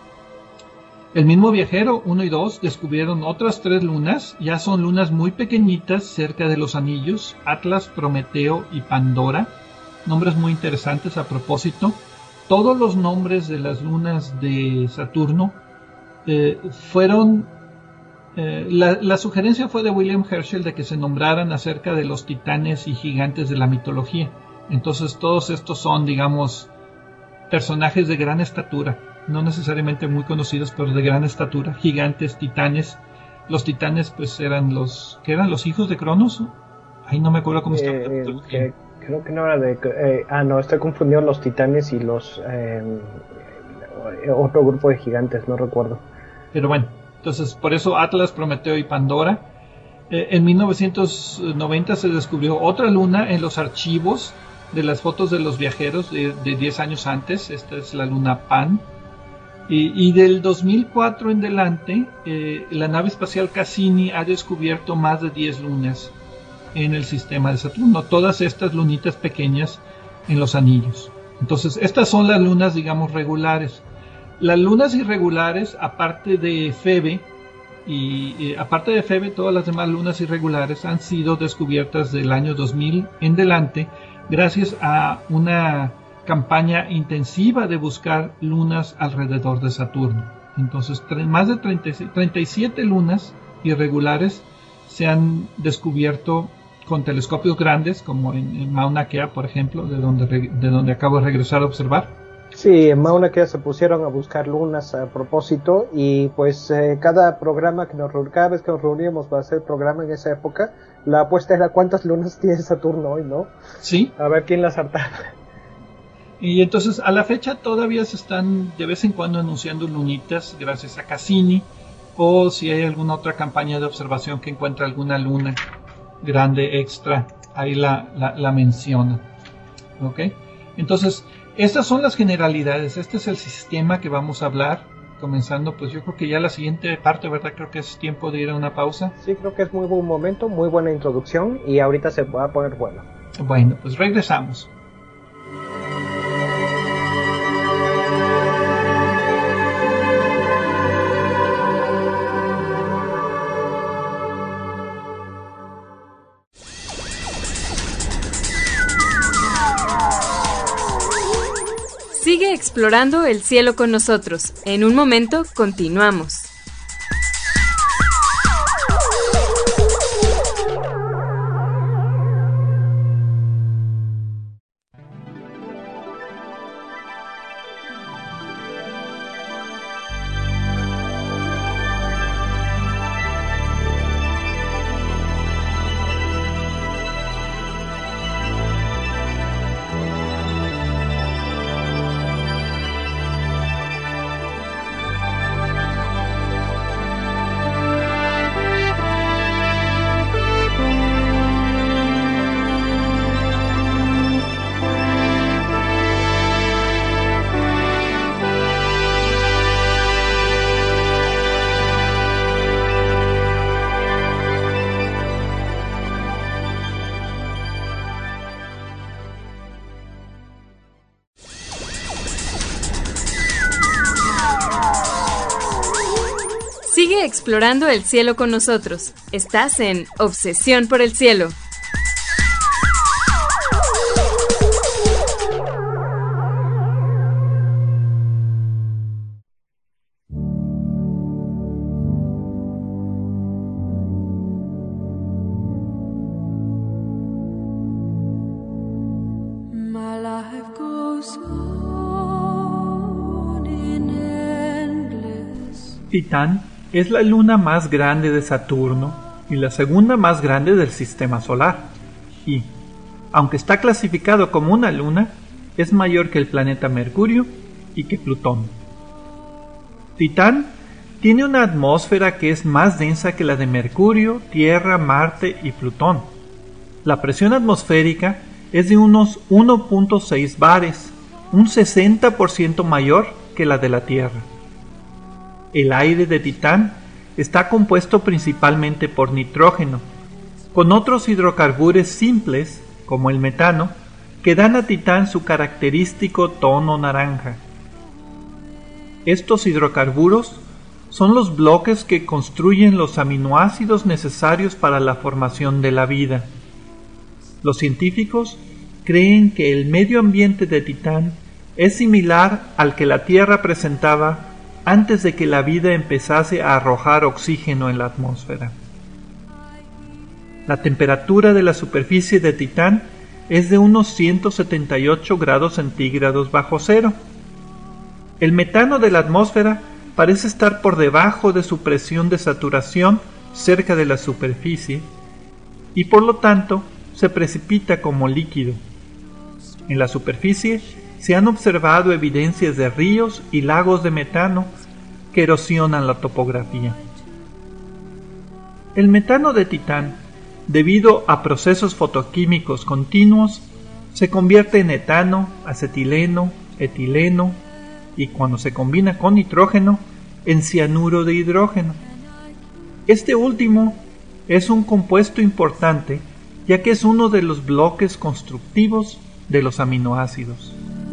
El mismo Viajero uno y dos descubrieron otras tres lunas, ya son lunas muy pequeñitas cerca de los anillos, Atlas, Prometeo y Pandora. Nombres muy interesantes a propósito. Todos los nombres de las lunas de Saturno eh, fueron... Eh, la, la sugerencia fue de William Herschel de que se nombraran acerca de los titanes y gigantes de la mitología. Entonces todos estos son, digamos, personajes de gran estatura, no necesariamente muy conocidos, pero de gran estatura, gigantes, titanes. Los titanes pues eran los, ¿qué eran? Los hijos de Cronos. Ay, no me acuerdo cómo está. Eh, eh, creo que no era de, eh, ah no, estoy confundido los titanes y los eh, otro grupo de gigantes, no recuerdo. Pero bueno, entonces por eso Atlas, Prometeo y Pandora. Eh, en mil novecientos noventa se descubrió otra luna en los archivos de las fotos de los viajeros de, de diez años antes. Esta es la luna Pan. Y, y del dos mil cuatro en delante, eh, la nave espacial Cassini ha descubierto más de diez lunas en el sistema de Saturno. Todas estas lunitas pequeñas en los anillos. Entonces, estas son las lunas, digamos, regulares. Las lunas irregulares, aparte de Febe, y eh, aparte de Febe, todas las demás lunas irregulares han sido descubiertas del año dos mil en delante, gracias a una campaña intensiva de buscar lunas alrededor de Saturno. Entonces, más de treinta y siete lunas irregulares se han descubierto con telescopios grandes, como en, en Mauna Kea, por ejemplo, de donde, de donde acabo de regresar a observar. Sí, en Mauna Kea se pusieron a buscar lunas a propósito, y pues eh, cada programa que nos cada vez que nos reuníamos para hacer el programa en esa época, la apuesta era cuántas lunas tiene Saturno hoy, ¿no? Sí. A ver quién las harta. Y entonces a la fecha todavía se están de vez en cuando anunciando lunitas gracias a Cassini, o si hay alguna otra campaña de observación que encuentra alguna luna grande extra, ahí la, la, la menciona. ¿Ok? Entonces, estas son las generalidades, este es el sistema que vamos a hablar, comenzando pues yo creo que ya la siguiente parte, ¿verdad? Creo que es tiempo de ir a una pausa. Sí, creo que es muy buen momento, muy buena introducción, y ahorita se va a poner bueno. Bueno, pues regresamos. Sigue explorando el cielo con nosotros. En un momento continuamos. Sigue explorando el cielo con nosotros. Estás en Obsesión por el Cielo. Titán es la luna más grande de Saturno y la segunda más grande del sistema solar. Y, aunque está clasificado como una luna, es mayor que el planeta Mercurio y que Plutón. Titán tiene una atmósfera que es más densa que la de Mercurio, Tierra, Marte y Plutón. La presión atmosférica es de unos uno punto seis bares, un sesenta por ciento mayor que la de la Tierra. El aire de Titán está compuesto principalmente por nitrógeno, con otros hidrocarburos simples, como el metano, que dan a Titán su característico tono naranja. Estos hidrocarburos son los bloques que construyen los aminoácidos necesarios para la formación de la vida. Los científicos creen que el medio ambiente de Titán es similar al que la Tierra presentaba antes de que la vida empezase a arrojar oxígeno en la atmósfera. La temperatura de la superficie de Titán es de unos ciento setenta y ocho grados centígrados bajo cero. El metano de la atmósfera parece estar por debajo de su presión de saturación cerca de la superficie y por lo tanto se precipita como líquido. En la superficie se han observado evidencias de ríos y lagos de metano que erosionan la topografía. El metano de Titán, debido a procesos fotoquímicos continuos, se convierte en etano, acetileno, etileno y cuando se combina con nitrógeno, en cianuro de hidrógeno. Este último es un compuesto importante ya que es uno de los bloques constructivos de los aminoácidos.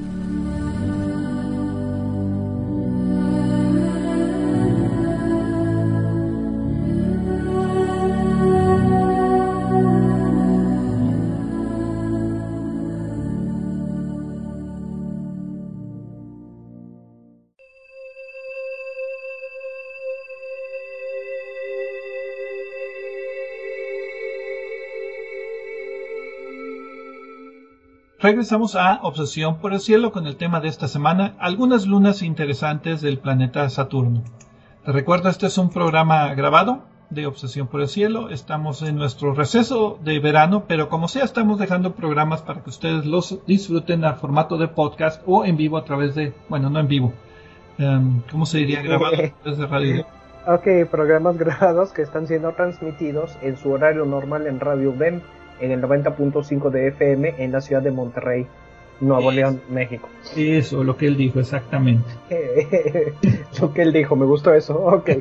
Regresamos a Obsesión por el Cielo con el tema de esta semana, algunas lunas interesantes del planeta Saturno. Te recuerdo, este es un programa grabado de Obsesión por el Cielo. Estamos en nuestro receso de verano, pero como sea, estamos dejando programas para que ustedes los disfruten a formato de podcast o en vivo a través de, bueno, no en vivo, um, ¿cómo se diría? Grabado a través de radio. Ok, programas grabados que están siendo transmitidos en su horario normal en Radio B E M, en el noventa punto cinco de F M en la ciudad de Monterrey, Nuevo es, León, México. Eso, lo que él dijo, exactamente. Lo que él dijo, me gustó eso. Okay.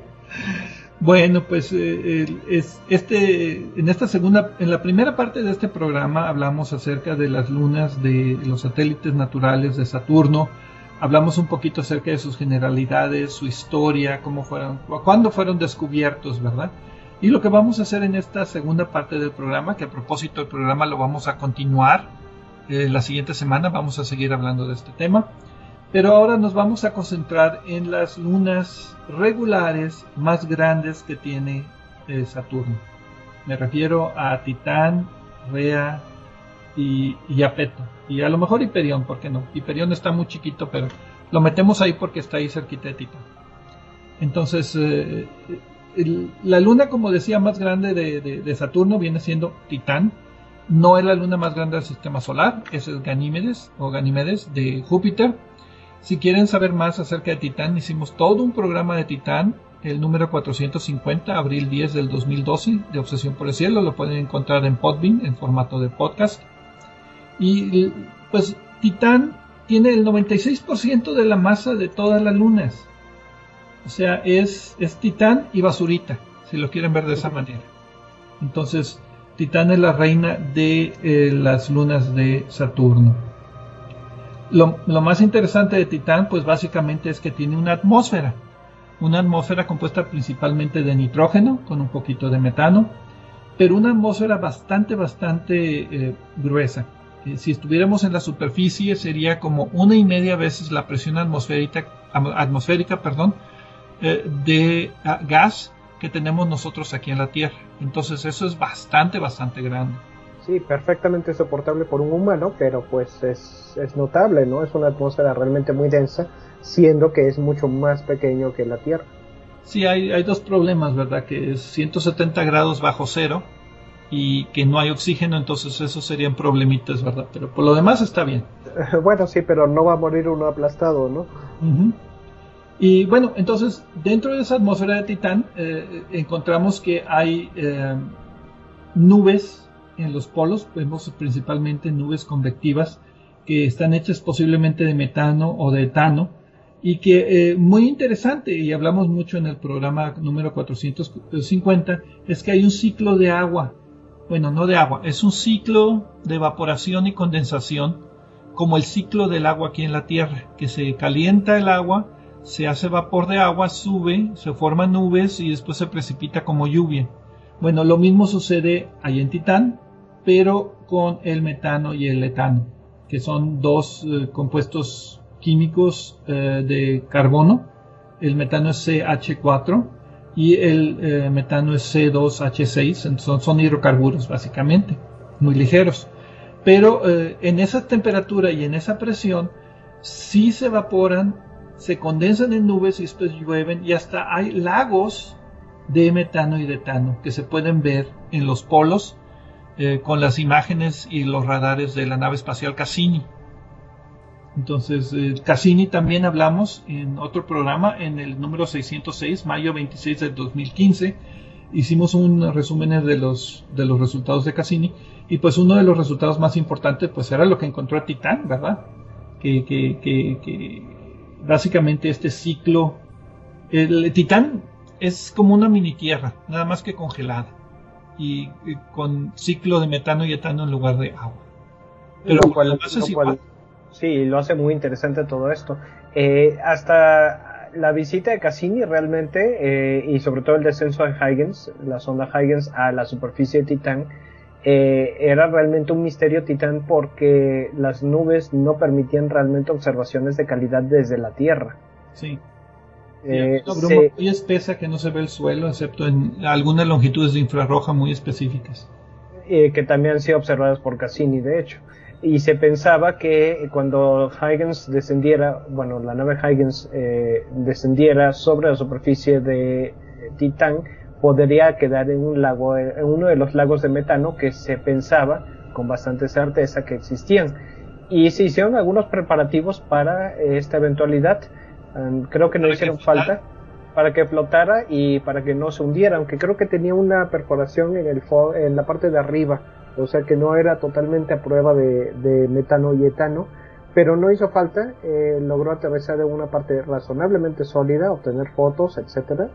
Bueno, pues eh, es, este, en esta segunda, en la primera parte de este programa hablamos acerca de las lunas de los satélites naturales de Saturno. Hablamos un poquito acerca de sus generalidades, su historia, cómo fueron, cuándo fueron descubiertos, ¿verdad? Y lo que vamos a hacer en esta segunda parte del programa, que a propósito el programa lo vamos a continuar eh, la siguiente semana, vamos a seguir hablando de este tema, pero ahora nos vamos a concentrar en las lunas regulares más grandes que tiene eh, Saturno. Me refiero a Titán, Rea y, y Apeto, y a lo mejor Hiperión, ¿por qué no? Hiperión está muy chiquito, pero lo metemos ahí porque está ahí cerquita de Titán. Entonces, eh, El, la luna, como decía, más grande de, de, de Saturno viene siendo Titán. No es la luna más grande del sistema solar, es el Ganímedes o Ganímedes de Júpiter. Si quieren saber más acerca de Titán, hicimos todo un programa de Titán, el número cuatrocientos cincuenta, abril diez del dos mil doce, de Obsesión por el Cielo. Lo pueden encontrar en Podbean en formato de podcast. Y pues Titán tiene el noventa y seis por ciento de la masa de todas las lunas. O sea, es, es Titán y basurita, si lo quieren ver de esa manera. Entonces, Titán es la reina de eh, las lunas de Saturno. Lo, lo más interesante de Titán, pues básicamente es que tiene una atmósfera. Una atmósfera compuesta principalmente de nitrógeno, con un poquito de metano, pero una atmósfera bastante, bastante eh, gruesa. Eh, si estuviéramos en la superficie, sería como una y media veces la presión atmosférica, atmosférica, perdón, de uh, gas que tenemos nosotros aquí en la Tierra. Entonces eso es bastante, bastante grande. Sí, perfectamente soportable por un humano, pero pues es, es notable, ¿no? Es una atmósfera realmente muy densa, siendo que es mucho más pequeño que la Tierra. Sí, hay, hay dos problemas, ¿verdad? Que es ciento setenta grados bajo cero y que no hay oxígeno, entonces esos serían problemitas, ¿verdad? Pero por lo demás está bien. Bueno, sí, pero no va a morir uno aplastado, ¿no? Uh-huh. Y bueno, entonces dentro de esa atmósfera de Titán eh, encontramos que hay eh, nubes en los polos, vemos principalmente nubes convectivas que están hechas posiblemente de metano o de etano, y que eh, muy interesante, y hablamos mucho en el programa número cuatrocientos cincuenta, es que hay un ciclo de agua, bueno, no de agua, es un ciclo de evaporación y condensación, como el ciclo del agua aquí en la Tierra, que se calienta el agua, se hace vapor de agua, sube, se forman nubes y después se precipita como lluvia. Bueno, lo mismo sucede ahí en Titán, pero con el metano y el etano, que son dos eh, compuestos químicos eh, de carbono. El metano es C H cuatro y el eh, metano es C dos H seis, son, son hidrocarburos básicamente, muy ligeros. Pero eh, en esa temperatura y en esa presión sí se evaporan, se condensan en nubes y después llueven, y hasta hay lagos de metano y de etano que se pueden ver en los polos eh, con las imágenes y los radares de la nave espacial Cassini. Entonces, eh, Cassini también hablamos en otro programa, en el número seiscientos seis, mayo veintiséis de dos mil quince. Hicimos un resumen de los, de los resultados de Cassini, y pues uno de los resultados más importantes pues era lo que encontró Titán, ¿verdad? Que, que, que, que básicamente este ciclo, el Titán es como una mini tierra, nada más que congelada, y, y con ciclo de metano y etano en lugar de agua. Pero lo cual, además es lo cual, igual. Sí, lo hace muy interesante todo esto. Eh, hasta la visita de Cassini realmente, eh, y sobre todo el descenso de Huygens, la sonda Huygens a la superficie de Titán, eh, era realmente un misterio Titán, porque las nubes no permitían realmente observaciones de calidad desde la Tierra. Sí. Eh, una bruma se, muy espesa que no se ve el suelo, excepto en algunas longitudes de infrarroja muy específicas. Eh, que también han sido observadas por Cassini, de hecho. Y se pensaba que cuando Huygens descendiera, bueno, la nave Huygens eh, descendiera sobre la superficie de Titán, podría quedar en un lago, en uno de los lagos de metano que se pensaba con bastante certeza que existían. Y se hicieron algunos preparativos para esta eventualidad. Um, creo que no hicieron falta para que flotara y para que no se hundiera, aunque creo que tenía una perforación en, el fo- en la parte de arriba, o sea que no era totalmente a prueba de, de metano y etano, pero no hizo falta, eh, logró aterrizar en una parte razonablemente sólida, obtener fotos, etcétera,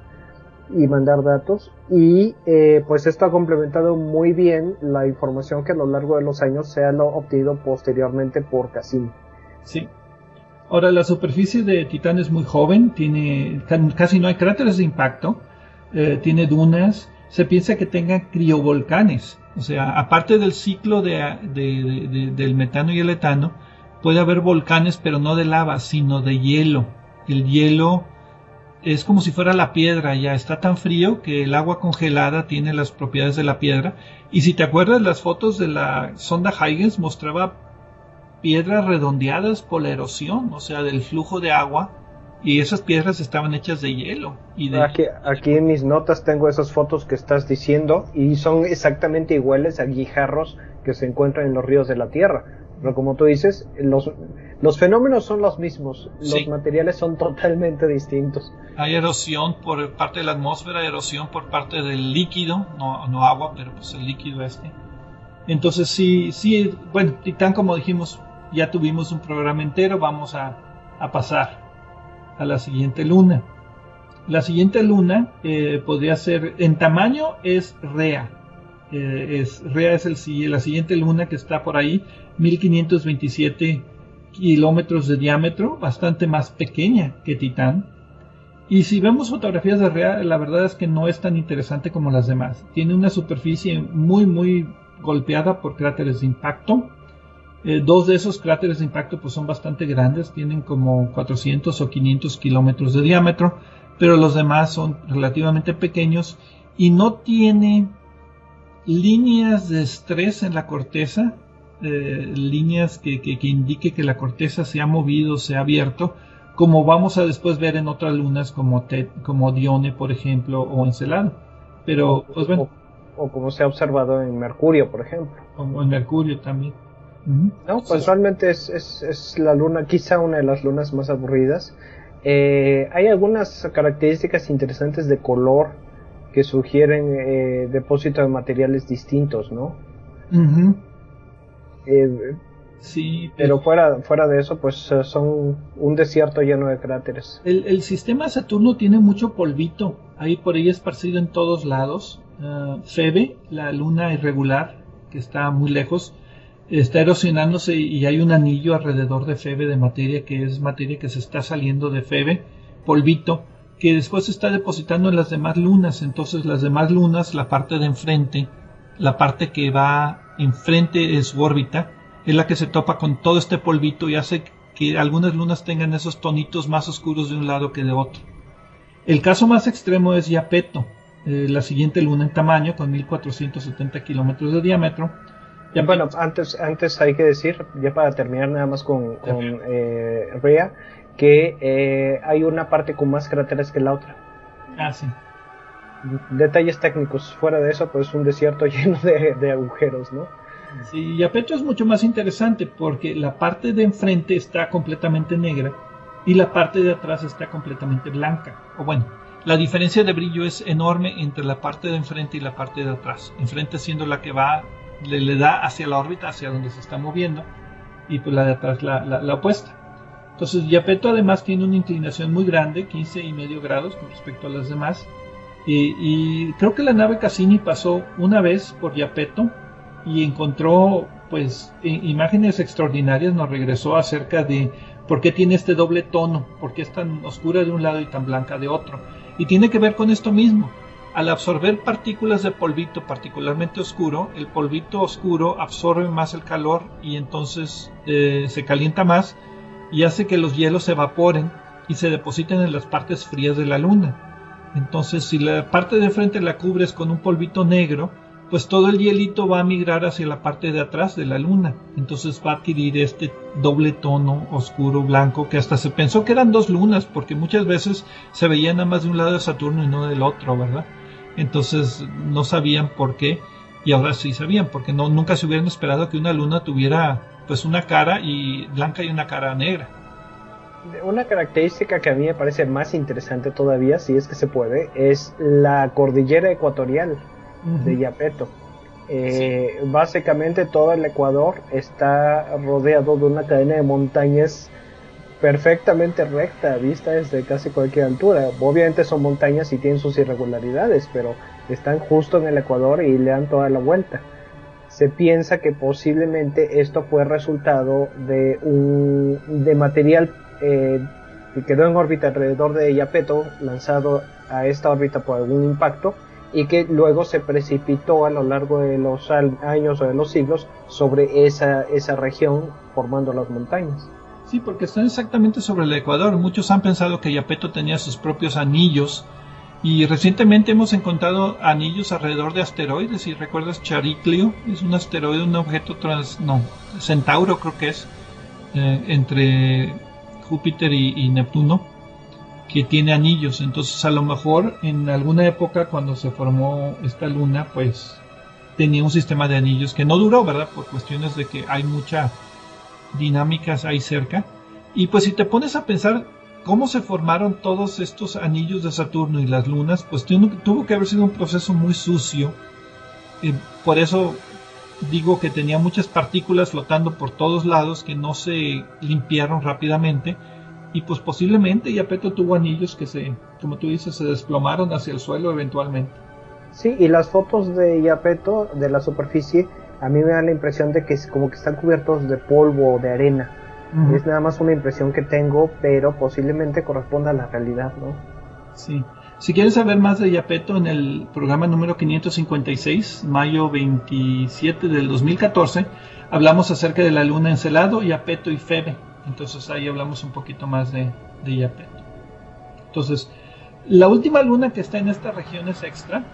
y mandar datos, y eh, pues esto ha complementado muy bien la información que a lo largo de los años se ha obtenido posteriormente por Cassini. Sí. Ahora, la superficie de Titán es muy joven, tiene casi no hay cráteres de impacto, eh, tiene dunas, se piensa que tenga criovolcanes, o sea, aparte del ciclo de, de, de, de, del metano y el etano, puede haber volcanes, pero no de lava, sino de hielo. El hielo es como si fuera la piedra, ya está tan frío que el agua congelada tiene las propiedades de la piedra, y si te acuerdas, las fotos de la sonda Huygens mostraba piedras redondeadas por la erosión, o sea, del flujo de agua, y esas piedras estaban hechas de hielo. Y de... Aquí, aquí en mis notas tengo esas fotos que estás diciendo, y son exactamente iguales a guijarros que se encuentran en los ríos de la Tierra. Pero como tú dices, los, los fenómenos son los mismos, los sí. materiales son totalmente distintos. Hay erosión por parte de la atmósfera, erosión por parte del líquido, no, no agua, pero pues el líquido este. Entonces sí, sí, bueno, Titán, como dijimos, ya tuvimos un programa entero, vamos a, a pasar a la siguiente luna. La siguiente luna eh, podría ser, en tamaño es Rea, eh, es, Rea es el, la siguiente luna que está por ahí, mil quinientos veintisiete kilómetros de diámetro, bastante más pequeña que Titán. Y si vemos fotografías de Rea, la verdad es que no es tan interesante como las demás. Tiene una superficie muy muy golpeada por cráteres de impacto. Eh, dos de esos cráteres de impacto pues son bastante grandes, tienen como cuatrocientos o quinientos kilómetros de diámetro, pero los demás son relativamente pequeños y no tiene líneas de estrés en la corteza, eh, líneas que, que, que indique que la corteza se ha movido, se ha abierto, como vamos a después ver en otras lunas como, Te, como Dione, por ejemplo, o Encelado. Pero, pues bueno. O, o como se ha observado en Mercurio, por ejemplo. Como en Mercurio también. Uh-huh. No, pues sí. Realmente es, es, es la luna, quizá una de las lunas más aburridas. Eh, hay algunas características interesantes de color que sugieren eh, depósito de materiales distintos, ¿no? Uh-huh. Eh, sí, pero, pero fuera, fuera de eso, pues son un desierto lleno de cráteres. El, el sistema Saturno tiene mucho polvito, ahí por ahí esparcido en todos lados. Uh, Febe, la luna irregular, que está muy lejos, está erosionándose y hay un anillo alrededor de Febe de materia, que es materia que se está saliendo de Febe, polvito, que después se está depositando en las demás lunas. Entonces las demás lunas, la parte de enfrente, la parte que va enfrente de su órbita, es la que se topa con todo este polvito y hace que algunas lunas tengan esos tonitos más oscuros de un lado que de otro. El caso más extremo es Iapeto, eh, la siguiente luna en tamaño, con mil cuatrocientos setenta kilómetros de diámetro. Ya, bueno, antes, antes hay que decir, ya para terminar nada más con, con eh, Rhea, que eh, hay una parte con más cráteres que la otra. Ah, sí. Detalles técnicos, fuera de eso, pues un desierto lleno de, de agujeros, ¿no? Sí, Iapeto es mucho más interesante porque la parte de enfrente está completamente negra y la parte de atrás está completamente blanca. O bueno, la diferencia de brillo es enorme entre la parte de enfrente y la parte de atrás. Enfrente siendo la que va, le, le da hacia la órbita, hacia donde se está moviendo, y pues la de atrás la, la, la opuesta. Entonces Iapeto además tiene una inclinación muy grande, quince y medio grados con respecto a las demás. Y, y creo que la nave Cassini pasó una vez por Iapeto y encontró pues imágenes extraordinarias, nos regresó acerca de por qué tiene este doble tono, por qué es tan oscura de un lado y tan blanca de otro. Y tiene que ver con esto mismo. Al absorber partículas de polvito particularmente oscuro, el polvito oscuro absorbe más el calor y entonces eh, se calienta más y hace que los hielos se evaporen y se depositen en las partes frías de la luna. Entonces, si la parte de frente la cubres con un polvito negro, pues todo el hielito va a migrar hacia la parte de atrás de la luna. Entonces va a adquirir este doble tono oscuro blanco, que hasta se pensó que eran dos lunas, porque muchas veces se veían nada más de un lado de Saturno y no del otro, ¿verdad? Entonces no sabían por qué, y ahora sí sabían, porque no, nunca se hubieran esperado que una luna tuviera pues una cara y blanca y una cara negra. Una característica que a mí me parece más interesante todavía, si es que se puede, es la cordillera ecuatorial uh-huh. de Iapeto. Eh, sí. Básicamente todo el Ecuador está rodeado de una cadena de montañas perfectamente recta, vista desde casi cualquier altura. Obviamente son montañas y tienen sus irregularidades, pero están justo en el Ecuador y le dan toda la vuelta. Se piensa que posiblemente esto fue resultado de un de material eh, que quedó en órbita alrededor de Iapeto, lanzado a esta órbita por algún impacto, y que luego se precipitó a lo largo de los años o de los siglos sobre esa, esa región, formando las montañas. Sí, porque están exactamente sobre el Ecuador. Muchos han pensado que Iapeto tenía sus propios anillos, y recientemente hemos encontrado anillos alrededor de asteroides. Si recuerdas, Chariclio es un asteroide, un objeto trans, no, Centauro creo que es, eh, entre Júpiter y, y Neptuno, que tiene anillos. Entonces a lo mejor en alguna época cuando se formó esta luna, pues tenía un sistema de anillos que no duró, ¿verdad? Por cuestiones de que hay mucha dinámicas ahí cerca. Y pues si te pones a pensar cómo se formaron todos estos anillos de Saturno y las lunas, pues tuvo, tuvo que haber sido un proceso muy sucio. Eh, por eso digo que tenía muchas partículas flotando por todos lados que no se limpiaron rápidamente. Y pues posiblemente Iapeto tuvo anillos que se, como tú dices, se desplomaron hacia el suelo eventualmente. Sí, y las fotos de Iapeto, de la superficie, a mí me da la impresión de que como que están cubiertos de polvo o de arena. Uh-huh. Es nada más una impresión que tengo, pero posiblemente corresponda a la realidad, ¿no? Sí. Si quieres saber más de Iapeto, en el programa número quinientos cincuenta y seis, mayo veintisiete del dos mil catorce, hablamos acerca de la luna Encelado, Iapeto y Febe. Entonces ahí hablamos un poquito más de, de Iapeto. Entonces, la última luna que está en estas regiones extra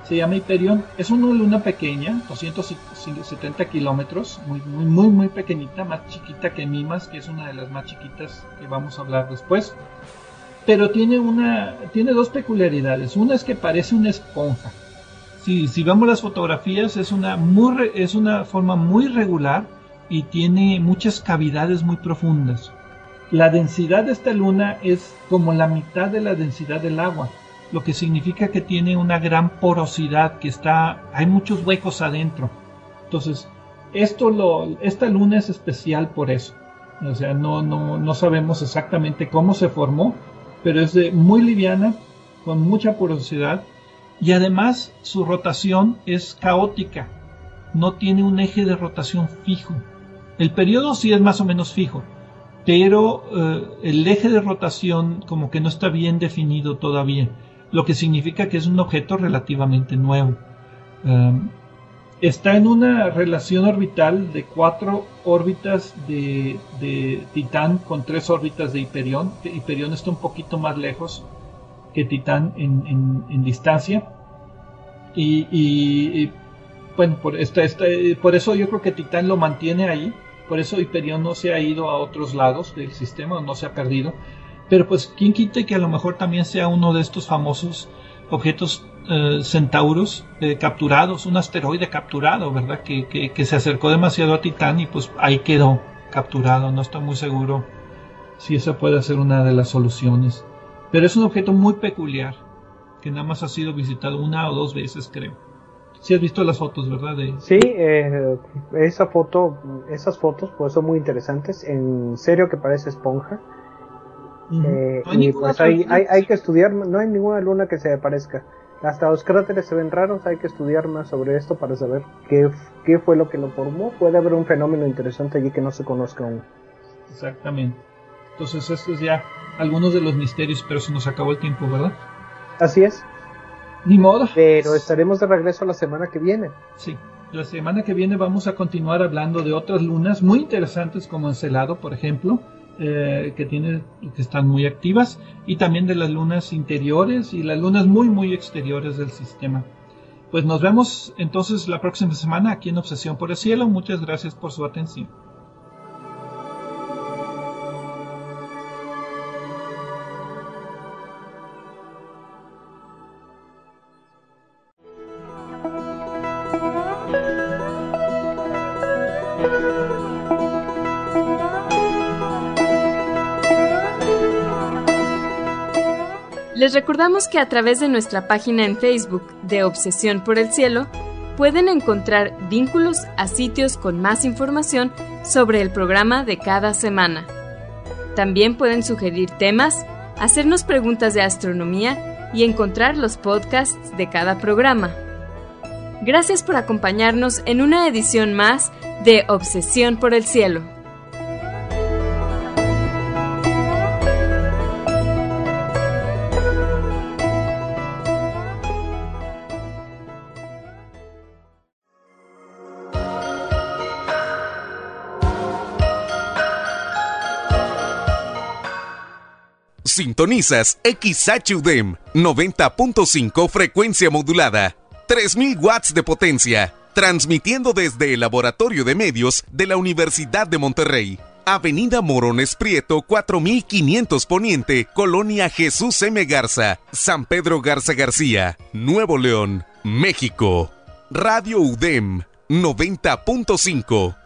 se llama Hiperión. Es una luna pequeña, doscientos setenta kilómetros, muy, muy, muy, muy pequeñita, más chiquita que Mimas, que es una de las más chiquitas que vamos a hablar después. Pero tiene, una, tiene dos peculiaridades. Una es que parece una esponja. Si, si vemos las fotografías, es una, muy, es una forma muy regular y tiene muchas cavidades muy profundas. La densidad de esta luna es como la mitad de la densidad del agua, lo que significa que tiene una gran porosidad, que está, hay muchos huecos adentro. Entonces, esto lo, esta luna es especial por eso. O sea, no, no, no sabemos exactamente cómo se formó, pero es de, muy liviana, con mucha porosidad, y además su rotación es caótica, no tiene un eje de rotación fijo. El periodo sí es más o menos fijo, pero eh, el eje de rotación como que no está bien definido todavía, lo que significa que es un objeto relativamente nuevo. Um, está en una relación orbital de cuatro órbitas de, de Titán con tres órbitas de Hiperión. Hiperión está un poquito más lejos que Titán en, en, en distancia. Y, y, y bueno, por, esta, esta, por eso yo creo que Titán lo mantiene ahí. Por eso Hiperión no se ha ido a otros lados del sistema, no se ha perdido. Pero pues quién quite que a lo mejor también sea uno de estos famosos objetos eh, centauros eh, capturados, un asteroide capturado, ¿verdad? Que, que, que se acercó demasiado a Titán y pues ahí quedó capturado. No estoy muy seguro si esa puede ser una de las soluciones. Pero es un objeto muy peculiar, que nada más ha sido visitado una o dos veces, creo. Sí has visto las fotos, ¿verdad? De... Sí, eh, esa foto, esas fotos pues son muy interesantes. En serio que parece esponja. Uh-huh. Eh, no y pues hay, hay, hay que estudiar, no hay ninguna luna que se parezca. Hasta los cráteres se ven raros, hay que estudiar más sobre esto para saber qué, qué fue lo que lo formó. Puede haber un fenómeno interesante allí que no se conozca aún. Exactamente. Entonces estos es ya algunos de los misterios, pero se nos acabó el tiempo, ¿verdad? Así es. Ni modo. Pero estaremos de regreso la semana que viene. Sí, la semana que viene vamos a continuar hablando de otras lunas muy interesantes como Encelado, por ejemplo, eh, que tiene, que están muy activas, y también de las lunas interiores y las lunas muy muy exteriores del sistema. Pues nos vemos entonces la próxima semana aquí en Obsesión por el Cielo. Muchas gracias por su atención. Les recordamos que a través de nuestra página en Facebook de Obsesión por el Cielo pueden encontrar vínculos a sitios con más información sobre el programa de cada semana. También pueden sugerir temas, hacernos preguntas de astronomía y encontrar los podcasts de cada programa. Gracias por acompañarnos en una edición más de Obsesión por el Cielo. Sintonizas X H U D E M noventa punto cinco frecuencia modulada, tres mil watts de potencia, transmitiendo desde el Laboratorio de Medios de la Universidad de Monterrey. Avenida Morones Prieto cuatro mil quinientos Poniente, Colonia Jesús M. Garza, San Pedro Garza García, Nuevo León, México. Radio U D E M noventa punto cinco.